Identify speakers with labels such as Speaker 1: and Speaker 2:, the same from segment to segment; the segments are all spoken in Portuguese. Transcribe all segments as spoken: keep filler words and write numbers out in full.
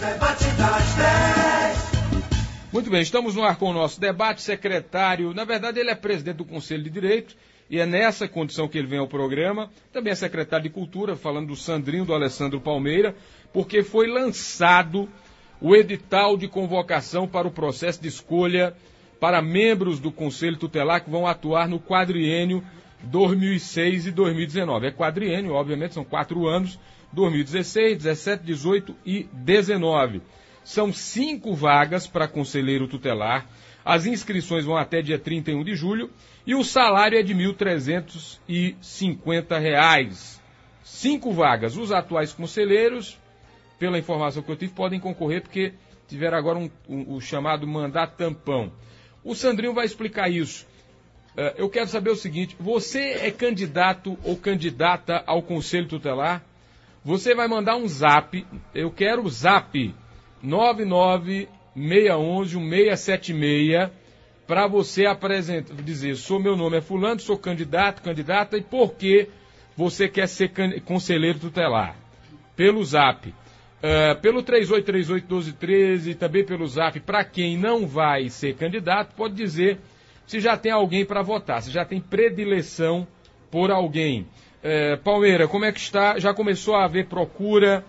Speaker 1: debate das dez.
Speaker 2: Muito bem, estamos no ar com o nosso debate. Secretário, na verdade ele é presidente do Conselho de Direito e é nessa condição que ele vem ao programa. Também é secretário de Cultura, falando do Sandrinho, do Alessandro Palmeira, porque foi lançado o edital de convocação para o processo de escolha para membros do Conselho Tutelar que vão atuar no quadriênio dois mil e seis e dois mil e dezenove. É quadriênio, obviamente, são quatro anos, dois mil e dezesseis, dezessete, dezoito e dezenove. São cinco vagas para conselheiro tutelar. As inscrições vão até dia trinta e um de julho e o salário é de mil trezentos e cinquenta reais. Cinco vagas. Os atuais conselheiros, pela informação que eu tive, podem concorrer porque tiveram agora um, um, o chamado mandato tampão. O Sandrinho vai explicar isso. Uh, eu quero saber o seguinte, você é candidato ou candidata ao Conselho Tutelar? Você vai mandar um zap, eu quero o zap nove nove seis um um um seis sete seis para você apresentar, dizer, sou meu nome é fulano, sou candidato, candidata e por que você quer ser conselheiro tutelar? Pelo zap. Uh, pelo três oito três oito, doze treze e também pelo zap, para quem não vai ser candidato, pode dizer se já tem alguém para votar, se já tem predileção por alguém. Uh, Palmeira, como é que está? Já começou a haver procura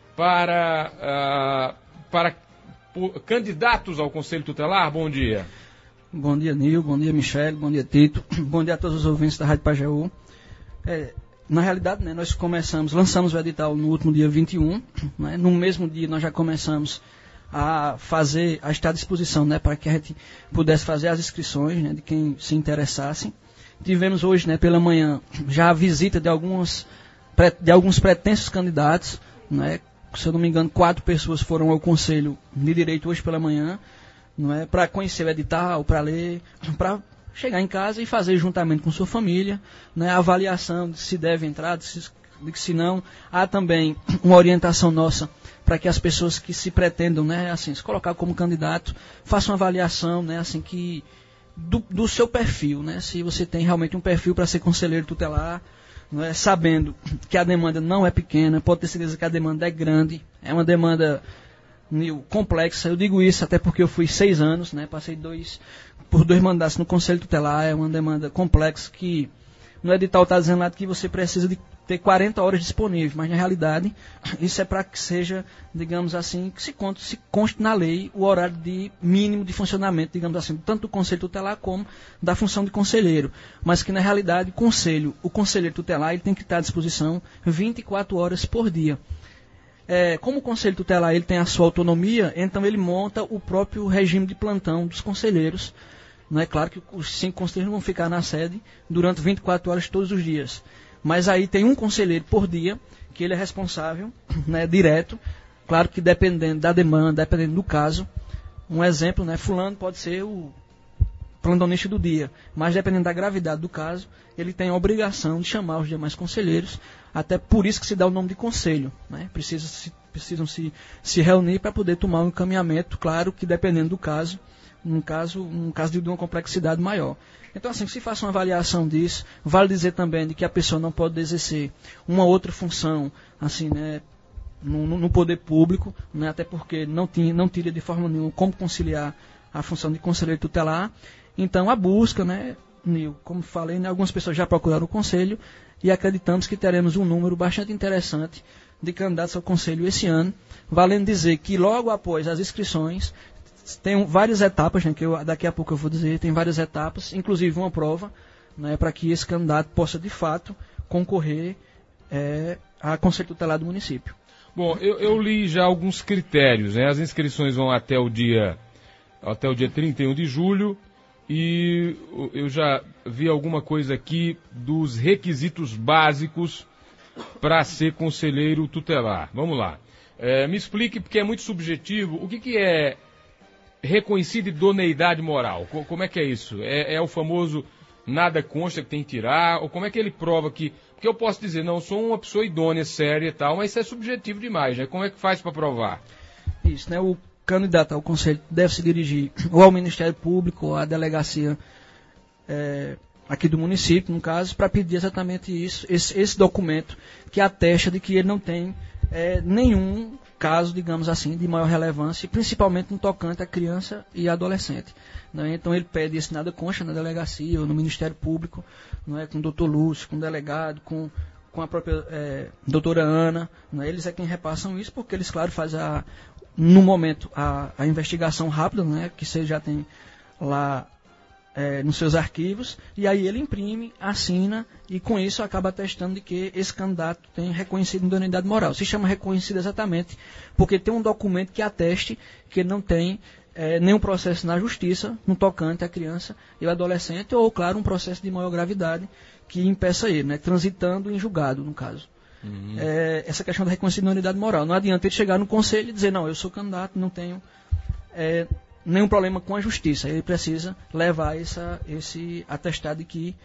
Speaker 2: para, uh, para por, candidatos ao Conselho Tutelar? Bom dia.
Speaker 3: Bom dia, Nil, bom dia, Michele, bom dia, Tito, bom dia a todos os ouvintes da Rádio Pajeú. É, Na realidade, né, nós começamos, lançamos o edital no último dia vinte e um, né, no mesmo dia nós já começamos a fazer, a estar à disposição, né, para que a gente pudesse fazer as inscrições, né, de quem se interessasse. Tivemos hoje, né, pela manhã, já a visita de, algumas, de alguns pretensos candidatos, né, se eu não me engano, quatro pessoas foram ao Conselho de Direito hoje pela manhã, não é, para conhecer o edital, para ler, para chegar em casa e fazer juntamente com sua família, né, a avaliação de se deve entrar, de, se, de que se não. Há também uma orientação nossa para que as pessoas que se pretendam, né, assim, se colocar como candidato, façam uma avaliação, né, assim, que, do, do seu perfil, né, se você tem realmente um perfil para ser conselheiro tutelar, né, sabendo que a demanda não é pequena, pode ter certeza que a demanda é grande, é uma demanda complexa. Eu digo isso até porque eu fui seis anos, né, passei dois... por dois mandatos no Conselho Tutelar, é uma demanda complexa que no edital está dizendo lá que você precisa de ter quarenta horas disponíveis, mas na realidade isso é para que seja, digamos assim, que se conte, se conste na lei o horário de mínimo de funcionamento, digamos assim, tanto do Conselho Tutelar como da função de conselheiro, mas que na realidade o conselho, o conselheiro tutelar ele tem que estar à disposição vinte e quatro horas por dia. É, como o Conselho Tutelar ele tem a sua autonomia, então ele monta o próprio regime de plantão dos conselheiros. Não é claro que os cinco conselheiros não vão ficar na sede durante vinte e quatro horas todos os dias. Mas aí tem um conselheiro por dia, que ele é responsável, né, direto. Claro que dependendo da demanda, dependendo do caso. Um exemplo, né, fulano pode ser o plantonista do dia. Mas dependendo da gravidade do caso, ele tem a obrigação de chamar os demais conselheiros. Até por isso que se dá o nome de conselho. Né? Precisa se, precisam se, se reunir para poder tomar um encaminhamento, claro que dependendo do caso. Num caso, num caso de uma complexidade maior. Então, assim, se faça uma avaliação disso, vale dizer também de que a pessoa não pode exercer uma outra função, assim, né, no, no poder público, né, até porque não, tinha, não teria de forma nenhuma como conciliar a função de conselheiro tutelar. Então, a busca, né, Nil, como falei, né, algumas pessoas já procuraram o conselho e acreditamos que teremos um número bastante interessante de candidatos ao conselho esse ano, valendo dizer que logo após as inscrições, tem várias etapas, né, que eu, daqui a pouco eu vou dizer, tem várias etapas, inclusive uma prova, né, para que esse candidato possa, de fato, concorrer é, a conselho tutelar do município.
Speaker 2: Bom, eu, eu li já alguns critérios, né, as inscrições vão até o dia, até o dia trinta e um de julho, e eu já vi alguma coisa aqui dos requisitos básicos para ser conselheiro tutelar. Vamos lá. É, me explique, porque é muito subjetivo, o que, que é reconhecida idoneidade moral? Como é que é isso? É, é o famoso nada consta que tem que tirar? Ou como é que ele prova que... Porque eu posso dizer, não, sou uma pessoa idônea, séria e tal, mas isso é subjetivo demais, né? Como é que faz para provar?
Speaker 3: Isso, né? O candidato ao conselho deve se dirigir ou ao Ministério Público ou à delegacia é, aqui do município, no caso, para pedir exatamente isso, esse, esse documento que atesta de que ele não tem é, nenhum caso, digamos assim, de maior relevância, principalmente no tocante à criança e adolescente. Né? Então ele pede esse nada consta na delegacia ou no Ministério Público, não é, com o doutor Lúcio, com o delegado, com, com a própria é, doutora Ana. Né? Eles é quem repassam isso, porque eles, claro, fazem a, no momento a, a investigação rápida, né, que você já tem lá É, nos seus arquivos, e aí ele imprime, assina, e com isso acaba atestando de que esse candidato tem reconhecido idoneidade moral. Se chama reconhecido exatamente porque tem um documento que ateste que ele não tem é, nenhum processo na justiça no tocante à criança e ao adolescente, ou, claro, um processo de maior gravidade que impeça ele, né, transitando em julgado, no caso. Uhum. É, essa questão da reconhecida idoneidade moral. Não adianta ele chegar no conselho e dizer, não, eu sou candidato, não tenho... É, nenhum problema com a justiça. Ele precisa levar essa, esse atestado de que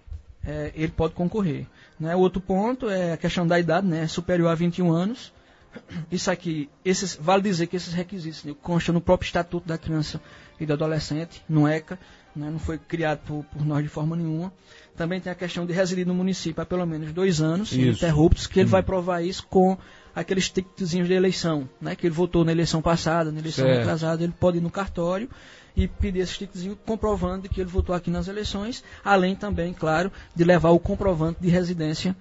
Speaker 3: é, ele pode concorrer. Né? O outro ponto é a questão da idade, né? Superior a vinte e um anos. Isso aqui, esses, vale dizer que esses requisitos, né, constam no próprio Estatuto da Criança e do Adolescente, no ECA, né? Não foi criado por, por nós de forma nenhuma. Também tem a questão de residir no município há pelo menos dois anos, ininterruptos, que ele hum. vai provar isso com aqueles ticketzinhos de eleição, né, que ele votou na eleição passada, na eleição certo. Retrasada, ele pode ir no cartório e pedir esse ticketzinho comprovando que ele votou aqui nas eleições, além também, claro, de levar o comprovante de residência,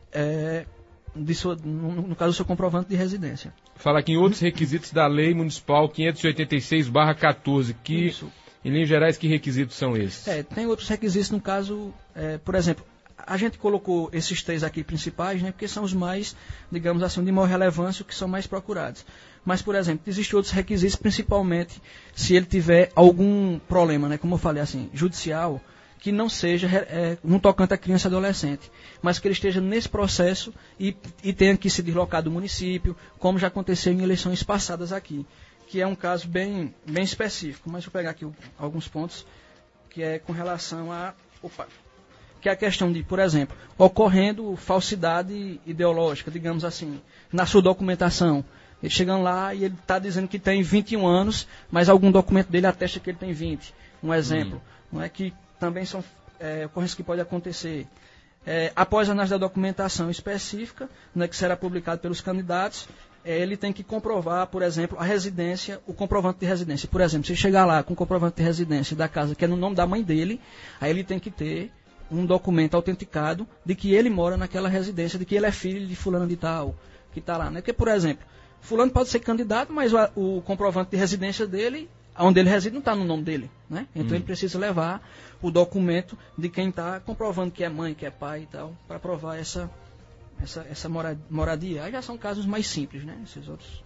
Speaker 3: é, de sua, no, no caso, o seu comprovante de residência.
Speaker 2: Fala aqui em outros requisitos da Lei Municipal quinhentos e oitenta e seis barra quatorze, que, isso. Em linhas gerais, que requisitos são esses?
Speaker 3: É, tem outros requisitos, no caso, é, por exemplo, a gente colocou esses três aqui principais, né, porque são os mais, digamos assim, de maior relevância, que são mais procurados. Mas, por exemplo, existem outros requisitos, principalmente se ele tiver algum problema, né, como eu falei assim, judicial, que não seja é, no tocante à criança e adolescente, mas que ele esteja nesse processo e, e tenha que se deslocar do município, como já aconteceu em eleições passadas aqui, que é um caso bem, bem específico. Mas vou pegar aqui alguns pontos, que é com relação a... Opa, que é a questão de, por exemplo, ocorrendo falsidade ideológica, digamos assim, na sua documentação. Ele chegando lá e ele está dizendo que tem vinte e um anos, mas algum documento dele atesta que ele tem vinte. Um exemplo. Hum. Não é que também são é, ocorrências que podem acontecer. É, após a análise da documentação específica, né, que será publicado pelos candidatos, é, ele tem que comprovar, por exemplo, a residência, o comprovante de residência. Por exemplo, se chegar lá com o comprovante de residência da casa, que é no nome da mãe dele, aí ele tem que ter um documento autenticado de que ele mora naquela residência, de que ele é filho de fulano de tal, que está lá. Né? Porque, por exemplo, fulano pode ser candidato, mas o, o comprovante de residência dele, onde ele reside, não está no nome dele. Né? Então hum. ele precisa levar o documento de quem está comprovando que é mãe, que é pai e tal, para provar essa, essa, essa moradia. Aí já são casos mais simples, né? Esses outros.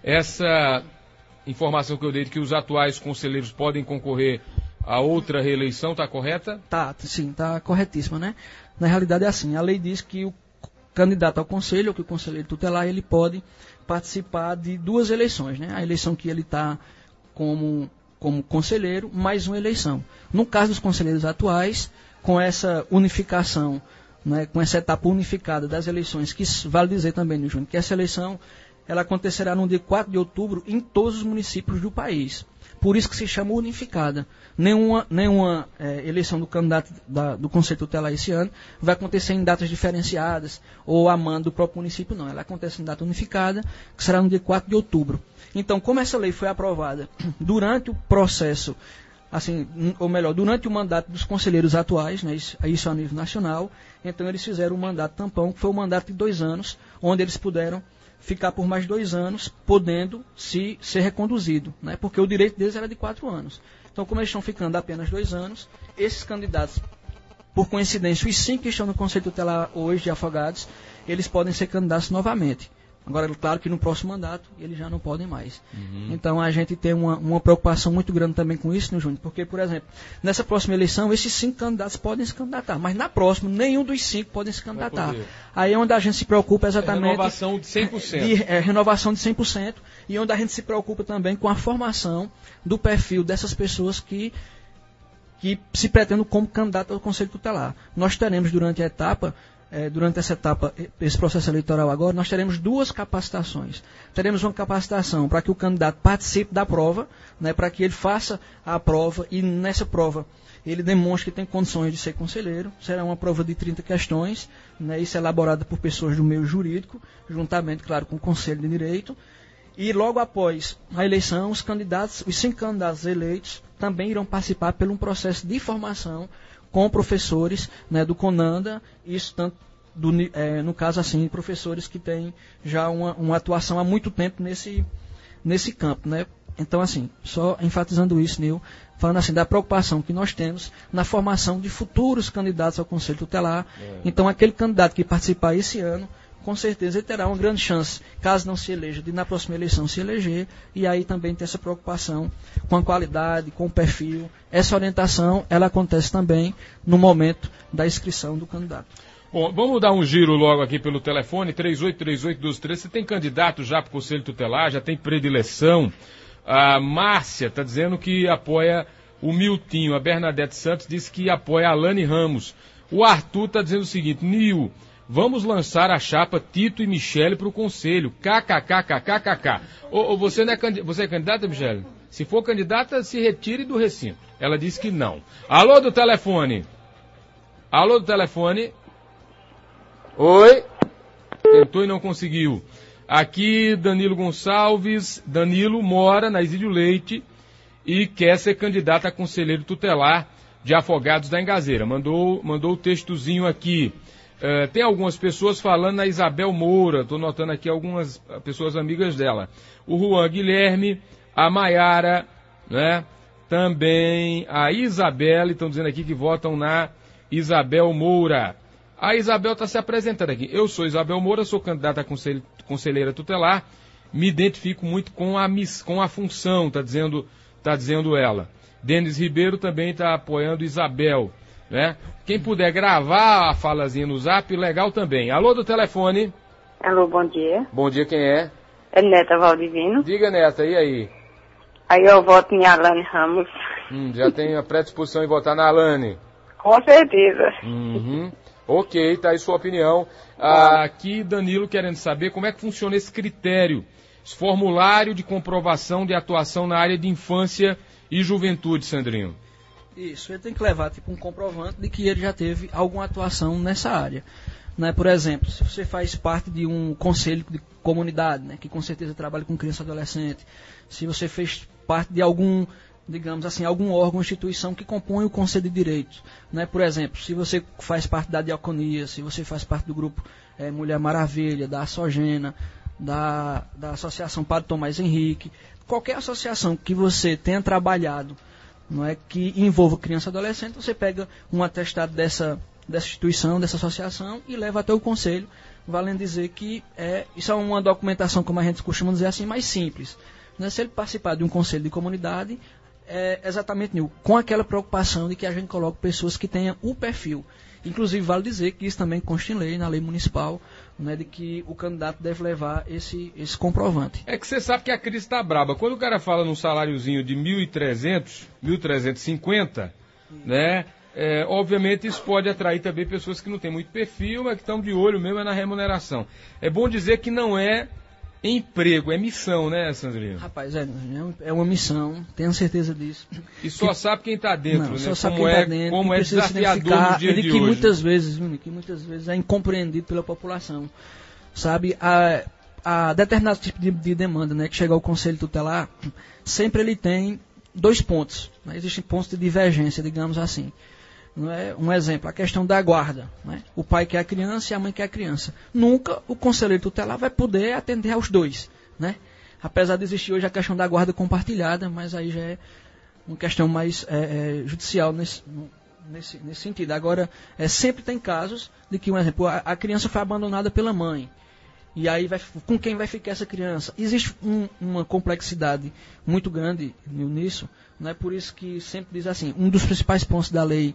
Speaker 2: Essa informação que eu dei de que os atuais conselheiros podem concorrer a outra reeleição, está correta?
Speaker 3: Tá, sim, está corretíssima, né? Na realidade é assim, a lei diz que o candidato ao conselho, ou que o conselheiro tutelar, ele pode participar de duas eleições, né? A eleição que ele está como, como conselheiro, mais uma eleição. No caso dos conselheiros atuais, com essa unificação, né, com essa etapa unificada das eleições, que vale dizer também, né, Júnior, que essa eleição ela acontecerá no dia quatro de outubro em todos os municípios do país. Por isso que se chama unificada. Nenhuma, nenhuma é, eleição do candidato da, do Conselho Tutelar esse ano vai acontecer em datas diferenciadas ou a mando do próprio município, não. Ela acontece em data unificada, que será no dia quatro de outubro. Então, como essa lei foi aprovada durante o processo, assim, ou melhor, durante o mandato dos conselheiros atuais, né, isso, isso a nível nacional, então eles fizeram um mandato tampão, que foi um mandato de dois anos, onde eles puderam ficar por mais dois anos, podendo se ser reconduzido, né? Porque o direito deles era de quatro anos. Então, como eles estão ficando apenas dois anos, esses candidatos, por coincidência, os cinco que estão no Conselho Tutelar hoje de Afogados, eles podem ser candidatos novamente. Agora, claro que no próximo mandato eles já não podem mais. Uhum. Então a gente tem uma, uma preocupação muito grande também com isso, né, Júnior? Porque, por exemplo, nessa próxima eleição, esses cinco candidatos podem se candidatar, mas na próxima, nenhum dos cinco podem se candidatar. Aí é onde a gente se preocupa exatamente... É
Speaker 2: renovação de cem por cento.
Speaker 3: De, é, renovação de cem por cento, e onde a gente se preocupa também com a formação do perfil dessas pessoas que, que se pretendem como candidato ao Conselho Tutelar. Nós teremos durante a etapa... É, durante essa etapa, esse processo eleitoral agora, nós teremos duas capacitações. Teremos uma capacitação para que o candidato participe da prova, né, para que ele faça a prova e nessa prova ele demonstre que tem condições de ser conselheiro. Será uma prova de trinta questões, né, isso é elaborado por pessoas do meio jurídico, juntamente, claro, com o Conselho de Direito. E logo após a eleição, os candidatos, os cinco candidatos eleitos também irão participar por um processo de formação com professores, né, do CONANDA, isso tanto do, é, no caso assim, professores que têm já uma, uma atuação há muito tempo nesse, nesse campo, né? Então, assim, só enfatizando isso, Nil, falando assim, da preocupação que nós temos na formação de futuros candidatos ao Conselho Tutelar. É. Então, aquele candidato que participar esse ano, com certeza ele terá uma grande chance, caso não se eleja, de na próxima eleição se eleger, e aí também ter essa preocupação com a qualidade, com o perfil. Essa orientação, ela acontece também no momento da inscrição do candidato.
Speaker 2: Bom, vamos dar um giro logo aqui pelo telefone, três oito três oito, doze treze. Você tem candidato já para o Conselho Tutelar, já tem predileção? A Márcia está dizendo que apoia o Miltinho. A Bernadette Santos disse que apoia a Alane Ramos. O Arthur está dizendo o seguinte: Nil, vamos lançar a chapa Tito e Michele para o Conselho. KKKKKKK. Ou, ou você, não é candid... você é candidata, Michele? Se for candidata, se retire do recinto. Ela disse que não. Alô do telefone. Alô do telefone. Oi. Tentou e não conseguiu. Aqui, Danilo Gonçalves. Danilo mora na Isídio Leite e quer ser candidato a conselheiro tutelar de Afogados da Engazeira. Mandou, mandou o textozinho aqui. Uh, tem algumas pessoas falando na Isabel Moura. Estou notando aqui algumas pessoas amigas dela. O Juan Guilherme, a Maiara, né? Também a Isabela. Estão dizendo aqui que votam na Isabel Moura. A Isabel está se apresentando aqui. Eu sou Isabel Moura, sou candidata a conselhe, conselheira tutelar, me identifico muito com a, miss, com a função, está dizendo, tá dizendo ela. Denis Ribeiro também está apoiando Isabel, né? Quem puder gravar a falazinha no zap, legal também. Alô do telefone.
Speaker 4: Alô, bom dia.
Speaker 2: Bom dia, quem é?
Speaker 4: É Neta Valdivino.
Speaker 2: Diga, Neta, e aí?
Speaker 4: Aí eu voto em Alane Ramos.
Speaker 2: Hum, já tem a predisposição em votar na Alane?
Speaker 4: Com certeza.
Speaker 2: Uhum. Ok, tá aí sua opinião. Ah, aqui, Danilo querendo saber como é que funciona esse critério, esse formulário de comprovação de atuação na área de infância e juventude, Sandrinho.
Speaker 3: Isso, ele tem que levar tipo um comprovante de que ele já teve alguma atuação nessa área. Né? Por exemplo, se você faz parte de um conselho de comunidade, né, que com certeza trabalha com criança e adolescente, se você fez parte de algum, digamos assim, algum órgão, instituição que compõe o Conselho de Direitos. Né? Por exemplo, se você faz parte da Diaconia, se você faz parte do grupo é, Mulher Maravilha, da Sogena, da, da Associação Padre Tomás Henrique, qualquer associação que você tenha trabalhado, não é, que envolva criança e adolescente, você pega um atestado dessa, dessa instituição, dessa associação e leva até o Conselho, valendo dizer que é, isso é uma documentação, como a gente costuma dizer assim, mais simples. Né? Se ele participar de um conselho de comunidade, é exatamente com aquela preocupação de que a gente coloque pessoas que tenham o perfil. Inclusive, vale dizer que isso também consta em lei, na lei municipal, né, de que o candidato deve levar esse, esse comprovante.
Speaker 2: É que você sabe que a crise está braba. Quando o cara fala num saláriozinho de mil e trezentos, mil trezentos e cinquenta, né, é, obviamente isso pode atrair também pessoas que não têm muito perfil, mas que estão de olho mesmo na remuneração. É bom dizer que não é emprego, é missão, né, Sandrinho?
Speaker 3: Rapaz, é, é uma missão, tenho certeza disso.
Speaker 2: E só que, sabe quem está dentro,
Speaker 3: não,
Speaker 2: né?
Speaker 3: Só sabe
Speaker 2: como
Speaker 3: quem
Speaker 2: é,
Speaker 3: tá dentro,
Speaker 2: como é desafiador no dia
Speaker 3: de
Speaker 2: de
Speaker 3: que
Speaker 2: hoje.
Speaker 3: Muitas vezes, que muitas vezes é incompreendido pela população. Sabe, a, a determinado tipo de, de demanda, né, que chega ao Conselho Tutelar, sempre ele tem dois pontos. Né? Existem pontos de divergência, digamos assim. Não é? Um exemplo, a questão da guarda. Né? O pai quer a criança e a mãe quer a criança. Nunca o conselheiro tutelar vai poder atender aos dois. Né? Apesar de existir hoje a questão da guarda compartilhada, mas aí já é uma questão mais é, é, judicial nesse, nesse, nesse sentido. Agora, é, sempre tem casos de que, um exemplo, a, a criança foi abandonada pela mãe. E aí, vai, com quem vai ficar essa criança? Existe um, uma complexidade muito grande nisso. Não é por isso que sempre diz assim, um dos principais pontos da lei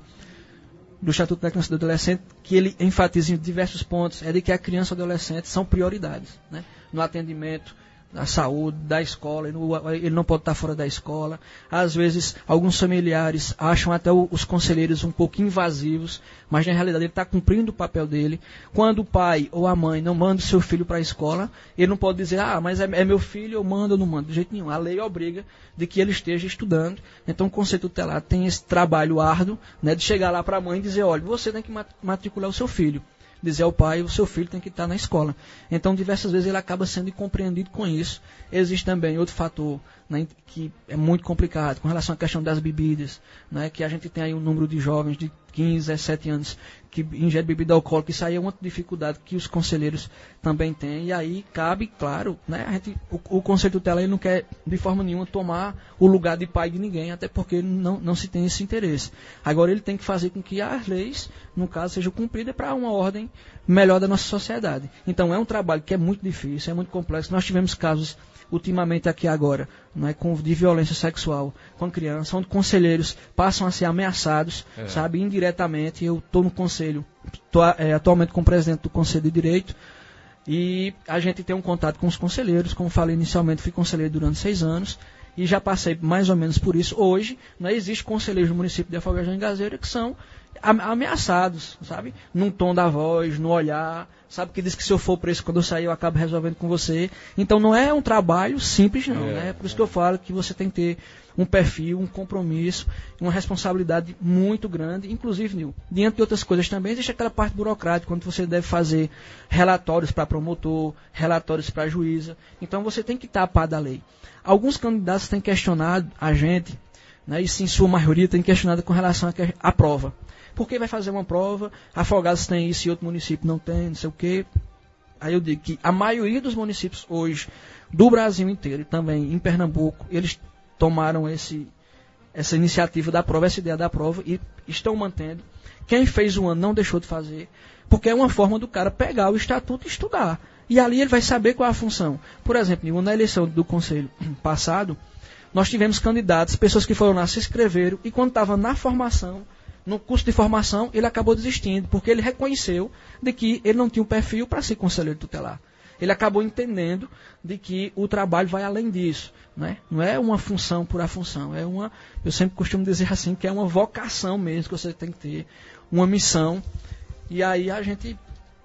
Speaker 3: do Estatuto da Criança e do Adolescente, que ele enfatiza em diversos pontos, é de que a criança e o adolescente são prioridades, né? No atendimento, da saúde, da escola, ele não pode estar fora da escola. Às vezes, alguns familiares acham até os conselheiros um pouco invasivos, mas na realidade ele está cumprindo o papel dele. Quando o pai ou a mãe não manda o seu filho para a escola, ele não pode dizer, ah, mas é, é meu filho, eu mando ou não mando. De jeito nenhum. A lei obriga de que ele esteja estudando. Então o Conselho Tutelar tem esse trabalho árduo, né, de chegar lá para a mãe e dizer, olha, você tem que matricular o seu filho. dizer ao pai, o seu filho tem que estar na escola. Então, diversas vezes ele acaba sendo incompreendido com isso. Existe também outro fator, né, que é muito complicado, com relação à questão das bebidas, né, que a gente tem aí um número de jovens de quinze, dezessete anos que ingerem bebida alcoólica, isso aí é uma dificuldade que os conselheiros também têm, e aí cabe, claro, né, a gente, o, o conselho tutelar ele não quer de forma nenhuma tomar o lugar de pai de ninguém, até porque não, não se tem esse interesse. Agora ele tem que fazer com que as leis, no caso, sejam cumpridas para uma ordem melhor da nossa sociedade. Então é um trabalho que é muito difícil, é muito complexo. Nós tivemos casos ultimamente aqui agora, né, com, de violência sexual com criança, onde conselheiros passam a ser ameaçados, é. sabe, indiretamente. Eu estou no conselho, estou é, atualmente como presidente do Conselho de Direito, e a gente tem um contato com os conselheiros. Como falei inicialmente, fui conselheiro durante seis anos, e já passei mais ou menos por isso. Hoje, não existe conselheiros do município de Afogajão e Gazeira que são ameaçados, sabe? Num tom da voz, no olhar, sabe? Que diz que se eu for preso quando eu sair eu acabo resolvendo com você. Então não é um trabalho simples não, é, né? É por isso é. que eu falo que você tem que ter um perfil, um compromisso, uma responsabilidade muito grande. Inclusive, Nil, diante de outras coisas também, existe aquela parte burocrática, quando você deve fazer relatórios para promotor, relatórios para juíza. Então você tem que estar a par da lei. Alguns candidatos têm questionado a gente, né, e sim, sua maioria tem questionado com relação à prova. Por que vai fazer uma prova? Afogados tem isso e outro município não tem, não sei o quê. Aí eu digo que a maioria dos municípios hoje, do Brasil inteiro e também em Pernambuco, eles tomaram esse, essa iniciativa da prova, essa ideia da prova, e estão mantendo. Quem fez o ano não deixou de fazer, porque é uma forma do cara pegar o estatuto e estudar. E ali ele vai saber qual é a função. Por exemplo, na eleição do conselho passado, nós tivemos candidatos, pessoas que foram lá, se inscreveram, e quando estavam na formação, no curso de formação, ele acabou desistindo, porque ele reconheceu de que ele não tinha um perfil para ser conselheiro tutelar. Ele acabou entendendo de que o trabalho vai além disso, né? Não é uma função por a função, é uma, eu sempre costumo dizer assim, que é uma vocação mesmo que você tem que ter, uma missão, e aí a gente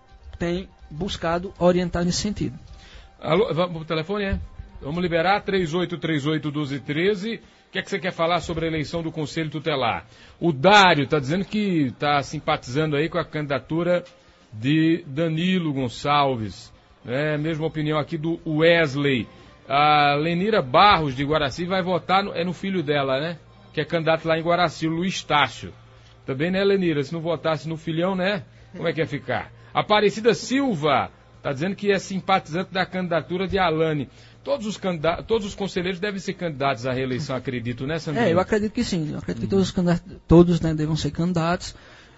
Speaker 3: tem buscado orientar nesse sentido.
Speaker 2: Alô, vamos pro telefone, é? Vamos liberar três oito três oito, um dois um três. O que é que você quer falar sobre a eleição do Conselho Tutelar? O Dário está dizendo que está simpatizando aí com a candidatura de Danilo Gonçalves. É, mesma opinião aqui do Wesley. A Lenira Barros de Guaraci vai votar, no, é no filho dela, né? Que é candidato lá em Guaraci, o Luiz Tássio. Também, né, Lenira? Se não votasse no filhão, né? Como é que ia ficar? Aparecida Silva está dizendo que é simpatizante da candidatura de Alane. Todos os, candidatos, todos os conselheiros devem ser candidatos à reeleição, acredito, né, Sandrinho?
Speaker 3: É, eu acredito que sim. Eu acredito hum. que todos, todos né, devam ser candidatos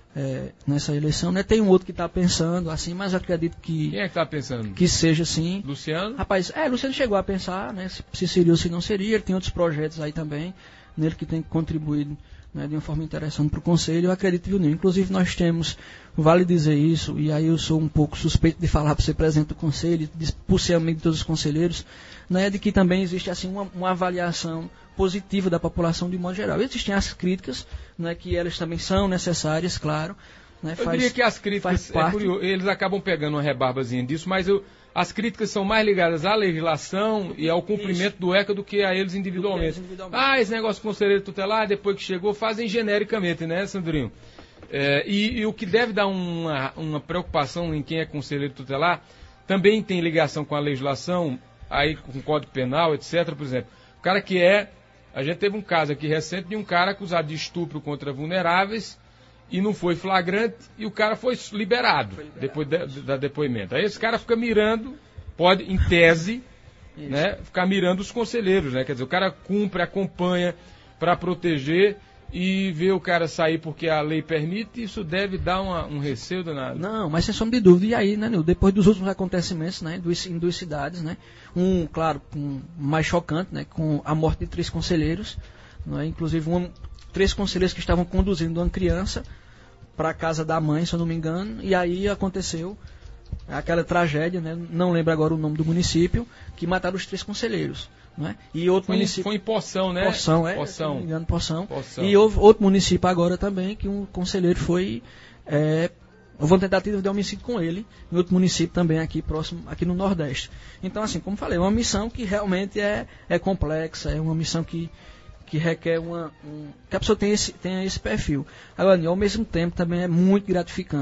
Speaker 3: é, nessa eleição. Né? Tem um outro que está pensando assim, mas eu acredito que...
Speaker 2: Quem é que está pensando?
Speaker 3: Que seja assim.
Speaker 2: Luciano?
Speaker 3: Rapaz, é, Luciano chegou a pensar, né, se, se seria ou se não seria. Ele tem outros projetos aí também, nele que tem contribuído, né, de uma forma interessante para o Conselho. Eu acredito que não. Inclusive nós temos, vale dizer isso, e aí eu sou um pouco suspeito de falar para ser presidente do Conselho, de, por ser amigo de todos os conselheiros, né, de que também existe assim uma, uma avaliação positiva da população de modo geral. Existem as críticas, né, que elas também são necessárias, claro. Né,
Speaker 2: eu
Speaker 3: faz,
Speaker 2: diria que as críticas, é curioso, eles acabam pegando uma rebarbazinha disso, mas eu, as críticas são mais ligadas à legislação e ao cumprimento Isso. do ECA do que a eles individualmente. eles individualmente. Ah, esse negócio de conselheiro tutelar, depois que chegou, fazem genericamente, né, Sandrinho? É, e, e o que deve dar uma, uma preocupação em quem é conselheiro tutelar também tem ligação com a legislação, aí com o Código Penal, etcétera. Por exemplo, o cara que é... A gente teve um caso aqui recente de um cara acusado de estupro contra vulneráveis e não foi flagrante e o cara foi liberado, foi liberado. depois de, da depoimento. Aí esse cara fica mirando, pode, em tese, né, ficar mirando os conselheiros, né? Quer dizer, o cara cumpre, acompanha para proteger e ver o cara sair porque a lei permite, isso deve dar uma, um receio danado.
Speaker 3: Não, mas sem sombra de dúvida. E aí, né, Nil, depois dos últimos acontecimentos, né, em duas cidades, né, um, claro, um mais chocante, né, com a morte de três conselheiros, né, inclusive um, três conselheiros que estavam conduzindo uma criança para a casa da mãe, se eu não me engano, e aí aconteceu aquela tragédia, né, não lembro agora o nome do município, que mataram os três conselheiros. Né? E outro
Speaker 2: foi,
Speaker 3: município,
Speaker 2: foi em Poção, né?
Speaker 3: Poção, é,
Speaker 2: Poção.
Speaker 3: Se não me engano, Poção.
Speaker 2: Poção.
Speaker 3: E houve outro município agora também, que um conselheiro foi... É, houve uma tentativa de homicídio com ele, em outro município também aqui próximo, aqui no Nordeste. Então, assim, como falei, é uma missão que realmente é, é complexa, é uma missão que, que requer uma... Um, que a pessoa tenha esse, tenha esse perfil. Agora, ao mesmo tempo, também é muito gratificante.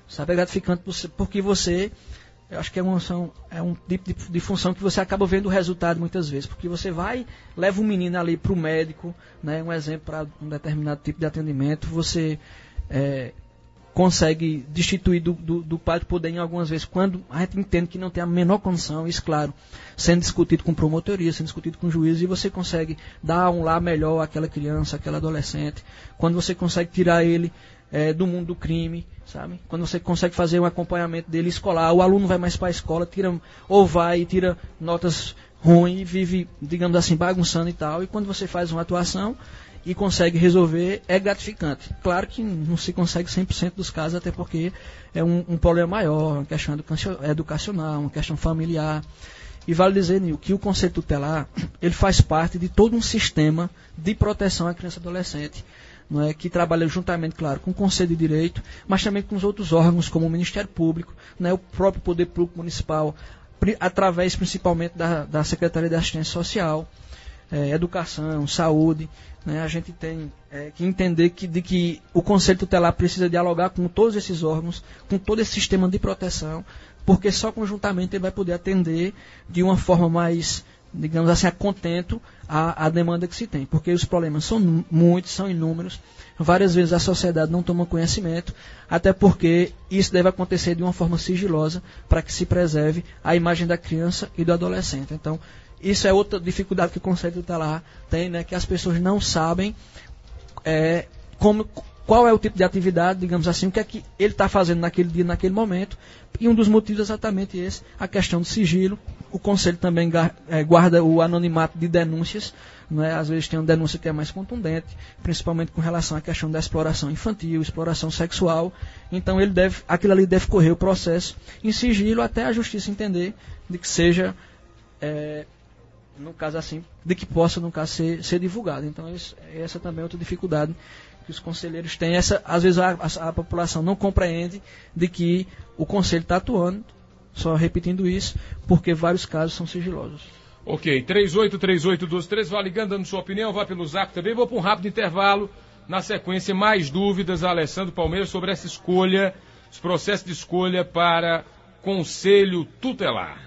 Speaker 3: sabe? É gratificante porque você, eu acho que é, uma, é um tipo de, de função que você acaba vendo o resultado muitas vezes, porque você vai, leva um menino ali para o médico, né, um exemplo para um determinado tipo de atendimento, você é, consegue destituir do, do, do pai do poder em algumas vezes, quando a gente entende que não tem a menor condição, isso, claro, sendo discutido com promotoria, sendo discutido com juiz, e você consegue dar um lar melhor àquela criança, àquela adolescente, quando você consegue tirar ele é, do mundo do crime, sabe? Quando você consegue fazer um acompanhamento dele escolar, o aluno vai mais para a escola, tira, ou vai e tira notas ruins, e vive, digamos assim, bagunçando e tal, e quando você faz uma atuação e consegue resolver, é gratificante. Claro que não se consegue cem por cento dos casos, até porque é um, um problema maior, uma questão educacional, uma questão familiar. E vale dizer, Nil, que o Conselho Tutelar, ele faz parte de todo um sistema de proteção à criança e adolescente, não é, que trabalha juntamente, claro, com o Conselho de Direito, mas também com os outros órgãos, como o Ministério Público, né, o próprio Poder Público Municipal, através principalmente da, da Secretaria de Assistência Social, é, Educação, Saúde. Né, a gente tem é, que entender que, de que o Conselho Tutelar precisa dialogar com todos esses órgãos, com todo esse sistema de proteção, porque só conjuntamente ele vai poder atender de uma forma mais, digamos assim, a contento a, a demanda que se tem. Porque os problemas são muitos, são inúmeros, várias vezes a sociedade não toma conhecimento, até porque isso deve acontecer de uma forma sigilosa para que se preserve a imagem da criança e do adolescente. Então, isso é outra dificuldade que o Conselho Tutelar tem, né, que as pessoas não sabem é, como, qual é o tipo de atividade, digamos assim, o que é que ele está fazendo naquele dia, naquele momento, e um dos motivos é exatamente esse, a questão do sigilo. O Conselho também guarda o anonimato de denúncias, né, às vezes tem uma denúncia que é mais contundente, principalmente com relação à questão da exploração infantil, exploração sexual, então ele deve, aquilo ali deve correr o processo em sigilo até a justiça entender de que seja... É, no caso assim, de que possa, no caso, ser, ser divulgado. Então, isso, essa também é outra dificuldade que os conselheiros têm. Essa, às vezes a, a, a população não compreende de que o conselho está atuando, só repetindo isso, porque vários casos são sigilosos.
Speaker 2: Ok, três oito três oito dois três, vá ligando, dando sua opinião, vá pelo zap também. Vou para um rápido intervalo. Na sequência, mais dúvidas, Alessandro Palmeira, sobre essa escolha, os processos de escolha para Conselho Tutelar.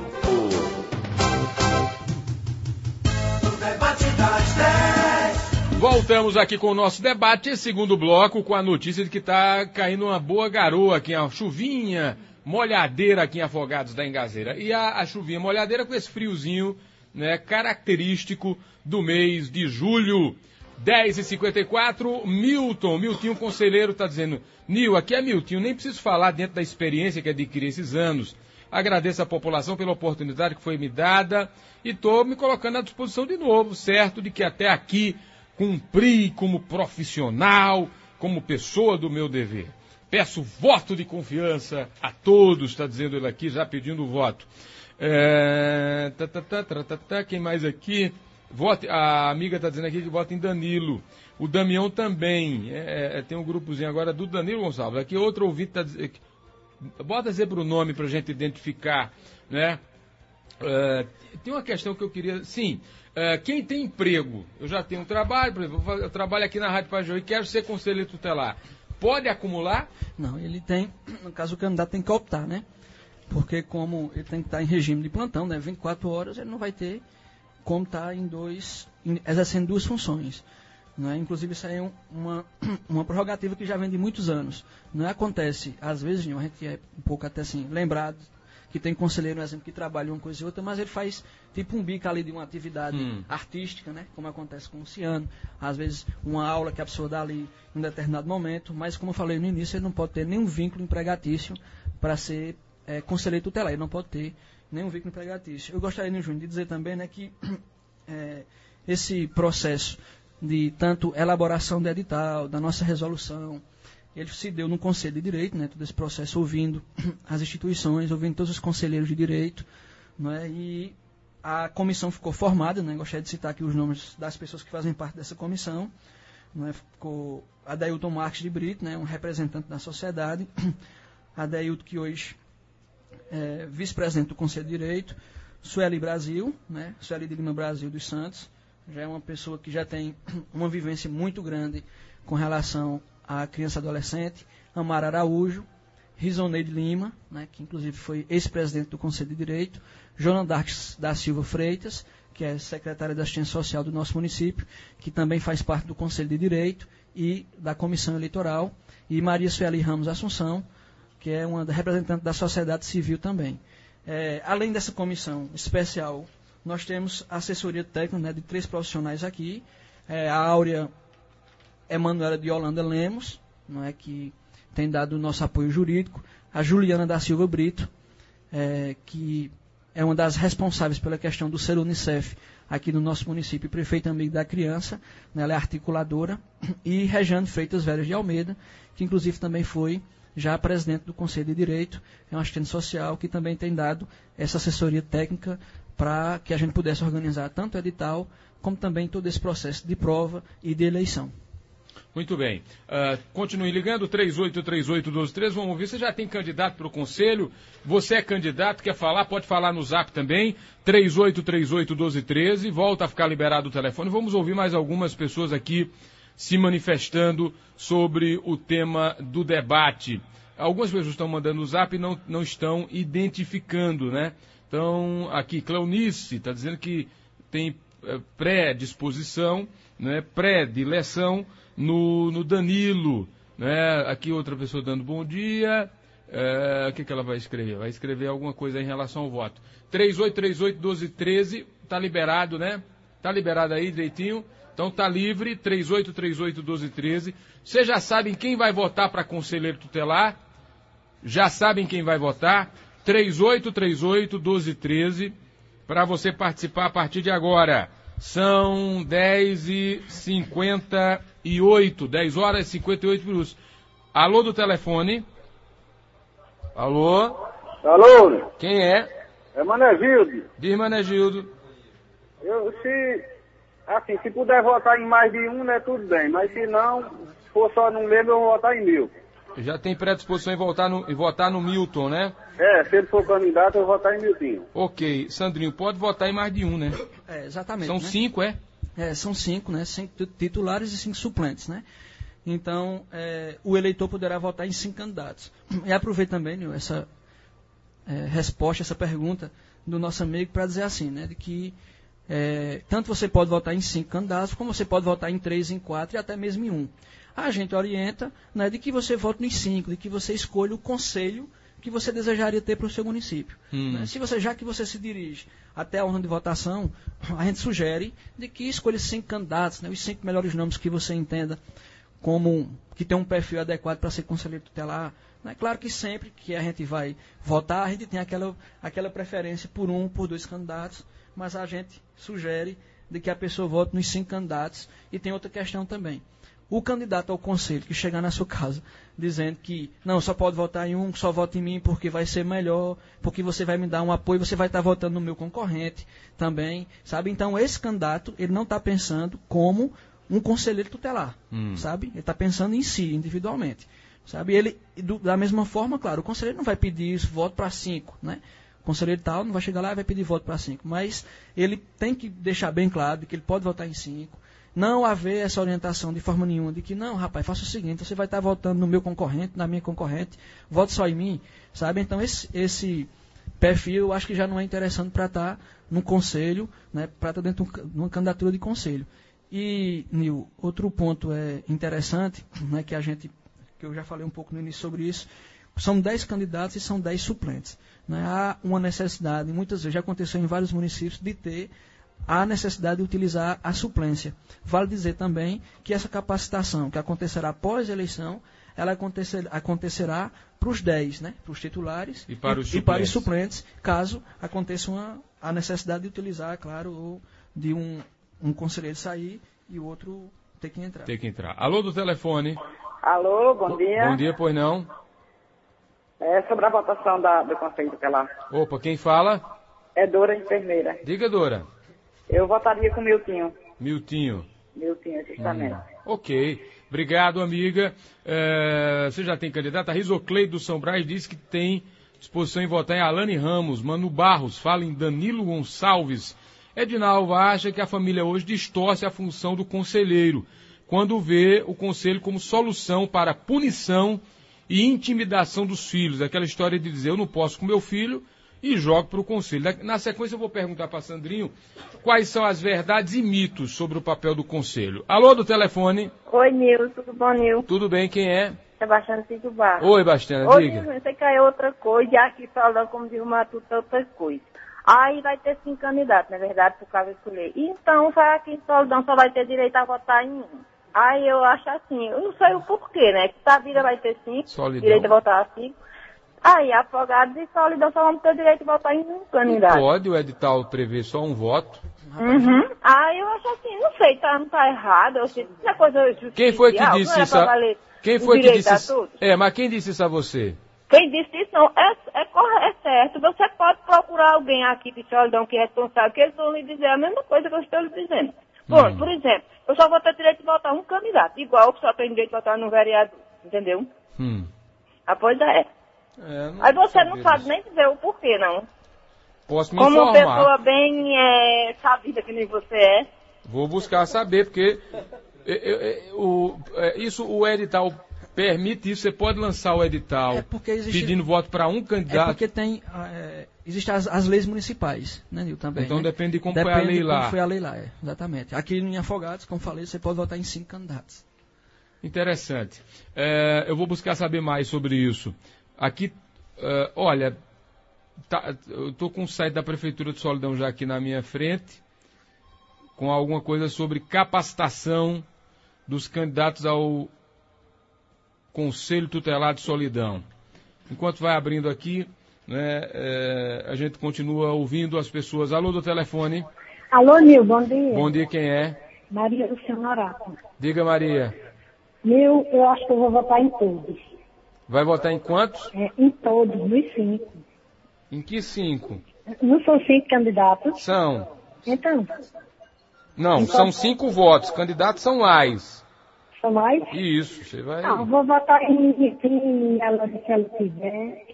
Speaker 2: Voltamos aqui com o nosso debate, segundo bloco, com a notícia de que está caindo uma boa garoa aqui, uma chuvinha molhadeira aqui em Afogados da Engazeira. E a, a chuvinha molhadeira com esse friozinho, né, característico do mês de julho. dez e cinquenta e quatro, Milton, Milton, conselheiro, está dizendo, Nil, aqui é Milton, nem preciso falar dentro da experiência que adquiri esses anos. Agradeço à população pela oportunidade que foi me dada e estou me colocando à disposição de novo, certo de que até aqui cumpri como profissional, como pessoa do meu dever. Peço voto de confiança a todos, está dizendo ele aqui, já pedindo o voto. É... Tá, tá, tá, tá, tá, tá. Quem mais aqui? Vote... A amiga está dizendo aqui que vota em Danilo. O Damião também. É, tem um grupozinho agora do Danilo Gonçalves. Aqui outro ouvinte está dizendo... Bota sempre o nome para a gente identificar, né? Uh, tem uma questão que eu queria... Sim, uh, quem tem emprego, eu já tenho um trabalho, por exemplo, eu trabalho aqui na Rádio Pajeú e quero ser conselheiro tutelar. Pode acumular?
Speaker 3: Não, ele tem... No caso, o candidato tem que optar, né? Porque como ele tem que estar em regime de plantão, né? vinte e quatro horas, ele não vai ter como estar em dois... Em, exercendo duas funções. Né? Inclusive, isso aí é uma, uma prerrogativa que já vem de muitos anos. Não acontece, às vezes, a gente é um pouco até assim, lembrado, que tem conselheiro, por exemplo, que trabalha uma coisa e outra, mas ele faz tipo um bico ali de uma atividade hum. artística, né? Como acontece com o Luciano. Às vezes, uma aula que a pessoa dá ali em um determinado momento, mas, como eu falei no início, ele não pode ter nenhum vínculo empregatício para ser é, conselheiro tutelar. Ele não pode ter nenhum vínculo empregatício. Eu gostaria, né, Júnior, de dizer também, né, que é, esse processo de tanto elaboração do edital, da nossa resolução, ele se deu no Conselho de Direito, né, todo esse processo ouvindo as instituições, ouvindo todos os conselheiros de direito, né, e a comissão ficou formada, né, gostaria de citar aqui os nomes das pessoas que fazem parte dessa comissão, né, ficou Adailton Marques de Brito, né, um representante da sociedade, Adailton que hoje é vice-presidente do Conselho de Direito, Sueli Brasil, né, Sueli de Lima Brasil dos Santos, já é uma pessoa que já tem uma vivência muito grande com relação à criança e adolescente, Amara Araújo, Risoneide Lima, né, que inclusive foi ex-presidente do Conselho de Direito, Joana Darques da Silva Freitas, que é secretária da Assistência Social do nosso município, que também faz parte do Conselho de Direito e da Comissão Eleitoral, e Maria Sueli Ramos Assunção, que é uma representante da sociedade civil também. É, além dessa comissão especial, nós temos assessoria técnica, né, de três profissionais aqui, é, a Áurea Emanuela de Holanda Lemos, não é, que tem dado o nosso apoio jurídico, a Juliana da Silva Brito, é, que é uma das responsáveis pela questão do Ser Unicef aqui no nosso município, prefeita amiga da criança, né, ela é articuladora, e Rejane Freitas Veras de Almeida, que inclusive também foi já presidente do Conselho de Direito, é um assistente social que também tem dado essa assessoria técnica para que a gente pudesse organizar tanto o edital, como também todo esse processo de prova e de eleição.
Speaker 2: Muito bem. Uh, continue ligando, três oito três oito, um dois três. Vamos ouvir. Você já tem candidato para o Conselho? Você é candidato, quer falar? Pode falar no Zap também. três oito três oito, um dois três. Volta a ficar liberado o telefone. Vamos ouvir mais algumas pessoas aqui se manifestando sobre o tema do debate. Algumas pessoas estão mandando o Zap e não, não estão identificando, né? Então, aqui, Cleonice está dizendo que tem é, pré-disposição, né, pré-dileção no, no Danilo. Né? Aqui outra pessoa dando bom dia. É, o que, que ela vai escrever? Vai escrever alguma coisa em relação ao voto. três oito três oito, um dois três, está liberado, né? Está liberado aí direitinho. Então está livre, três oito três oito, um dois três. Vocês já sabem quem vai votar para conselheiro tutelar? Já sabem quem vai votar? três oito três oito, um dois três, para você participar a partir de agora. São dez e cinquenta e oito, dez horas e cinquenta e oito minutos. Alô do telefone? Alô?
Speaker 5: Alô?
Speaker 2: Quem é?
Speaker 5: É Manegildo.
Speaker 2: Diz, Manegildo.
Speaker 5: Eu, se, assim, se puder votar em mais de um, né, tudo bem. Mas se não, se for só num mesmo, eu vou votar em mil.
Speaker 2: Já tem predisposição em votar no, em votar no Milton, né?
Speaker 5: É, se ele for candidato, eu vou votar em Miltinho.
Speaker 2: Ok. Sandrinho, pode votar em mais de um, né?
Speaker 3: É, exatamente.
Speaker 2: São
Speaker 3: né?
Speaker 2: cinco, é?
Speaker 3: É, são cinco, né? Cinco titulares e cinco suplentes, né? Então, é, o eleitor poderá votar em cinco candidatos. E aproveito também, Nil, essa é, resposta, essa pergunta do nosso amigo para dizer assim, né? De que é, tanto você pode votar em cinco candidatos, como você pode votar em três, em quatro e até mesmo em um. A gente orienta, né, de que você vote nos cinco, de que você escolha o conselho que você desejaria ter para o seu município. Hum. Né? Se você, já que você se dirige até a urna de votação, a gente sugere de que escolha cinco candidatos, né, os cinco melhores nomes que você entenda como que tem um perfil adequado para ser conselheiro tutelar. Né? Claro que sempre que a gente vai votar, a gente tem aquela, aquela preferência por um, por dois candidatos, mas a gente sugere de que a pessoa vote nos cinco candidatos. E tem outra questão também. O candidato ao conselho que chegar na sua casa dizendo que não, só pode votar em um, só vota em mim porque vai ser melhor, porque você vai me dar um apoio, você vai estar votando no meu concorrente também, sabe? Então esse candidato, ele não está pensando como um conselheiro tutelar, hum. sabe? Ele está pensando em si, individualmente, sabe? Ele, do, da mesma forma, claro, o conselheiro não vai pedir isso, voto para cinco, né? O conselheiro tal não vai chegar lá e vai pedir voto para cinco, mas ele tem que deixar bem claro que ele pode votar em cinco. Não haver essa orientação de forma nenhuma, de que não, rapaz, faça o seguinte, você vai estar votando no meu concorrente, na minha concorrente, vote só em mim, sabe? Então esse, esse perfil eu acho que já não é interessante para estar num conselho, né, para estar dentro de uma candidatura de conselho. E, Nil, outro ponto é interessante, né, que a gente, que eu já falei um pouco no início sobre isso, são dez candidatos e são dez suplentes. Né? Há uma necessidade, muitas vezes já aconteceu em vários municípios, de ter a necessidade de utilizar a suplência. Vale dizer também que essa capacitação que acontecerá após a eleição, ela acontecer, acontecerá para os dez, né? Para os titulares
Speaker 2: e para os,
Speaker 3: e, e para os suplentes, caso aconteça uma, a necessidade de utilizar, claro, ou de um, um conselheiro sair e o outro ter que entrar.
Speaker 2: Ter que entrar. Alô do telefone.
Speaker 4: Alô, bom dia.
Speaker 2: Bom dia, pois não?
Speaker 4: É sobre a votação da, do Conselho Tutelar.
Speaker 2: Opa, quem fala?
Speaker 4: É Dora, enfermeira.
Speaker 2: Diga, Dora.
Speaker 4: Eu votaria com Miltinho.
Speaker 2: Miltinho.
Speaker 4: Miltinho, justamente.
Speaker 2: Hum. Ok. Obrigado, amiga. É, você já tem candidato? A Risocleide do São Brás disse que tem disposição em votar em Alane Ramos. Mano Barros fala em Danilo Gonçalves. Edinalva acha que a família hoje distorce a função do conselheiro, quando vê o conselho como solução para punição e intimidação dos filhos, aquela história de dizer eu não posso com meu filho e jogo para o conselho. Na sequência eu vou perguntar para Sandrinho quais são as verdades e mitos sobre o papel do conselho. Alô, do telefone?
Speaker 6: Oi, Nil, tudo bom, Nil?
Speaker 2: Tudo bem, quem é?
Speaker 6: Sebastião Cid Barra.
Speaker 2: Oi, Bastiana,
Speaker 6: Oi,
Speaker 2: diga.
Speaker 6: Nil, você quer outra coisa, e aqui falando, como diz o Matuto, outra coisa. Aí vai ter cinco candidatos, na verdade, por causa escolher. Então, vai aqui em Solidão só vai ter direito a votar em um. Aí eu acho assim, eu não sei o porquê, né? Que a vida vai ter cinco,
Speaker 2: Solidão.
Speaker 6: direito a votar a cinco. Aí, Afogados e Solidão só vão ter direito a votar em um candidato.
Speaker 2: Pode, o edital prevê só um voto.
Speaker 6: Uhum. Aí eu acho assim, não sei, tá, não tá errado. Eu sei, não é coisa justiça.
Speaker 2: Quem foi que disse isso? A... Quem foi que disse isso? É, mas quem disse isso a você?
Speaker 6: Quem disse isso não, é, é, é certo. Você pode procurar alguém aqui de Solidão que é responsável, que eles vão lhe dizer a mesma coisa que eu estou lhe dizendo. Bom, hum. Por exemplo, eu só vou ter direito de votar um candidato, igual eu só tenho direito de votar no vereador, entendeu?
Speaker 2: Hum.
Speaker 6: A coisa é. é Aí você não sabe disso. Nem dizer o porquê, não.
Speaker 2: Posso me
Speaker 6: Como
Speaker 2: informar.
Speaker 6: Como uma pessoa bem é, sabida que nem você é.
Speaker 2: Vou buscar saber, porque é, é, é, o, é, isso o edital permite isso, você pode lançar o edital é existe, pedindo voto para um candidato.
Speaker 3: É porque tem, é, existem as, as leis municipais, né, Nil, também.
Speaker 2: Então
Speaker 3: né?
Speaker 2: depende de como
Speaker 3: depende
Speaker 2: foi a lei
Speaker 3: de
Speaker 2: lá.
Speaker 3: Como foi a lei lá, é, exatamente. Aqui em Afogados, como falei, você pode votar em cinco candidatos.
Speaker 2: Interessante. É, eu vou buscar saber mais sobre isso. Aqui, é, olha, tá, eu estou com o site da Prefeitura de Solidão já aqui na minha frente, com alguma coisa sobre capacitação dos candidatos ao Conselho Tutelar de Solidão. Enquanto vai abrindo aqui, né, é, a gente continua ouvindo as pessoas. Alô, do telefone.
Speaker 7: Alô, Nil, bom dia.
Speaker 2: Bom dia, quem é?
Speaker 7: Maria do Honorato.
Speaker 2: Diga, Maria.
Speaker 7: Nil, eu acho que eu vou votar em todos.
Speaker 2: Vai votar em quantos?
Speaker 7: É, em todos, nos cinco.
Speaker 2: Em que cinco?
Speaker 7: Não são cinco candidatos?
Speaker 2: São.
Speaker 7: Então?
Speaker 2: Não, então, são cinco votos. Candidatos são mais.
Speaker 7: São mais?
Speaker 2: Isso, você vai...
Speaker 7: Não, eu vou votar em, em ela se ela quiser.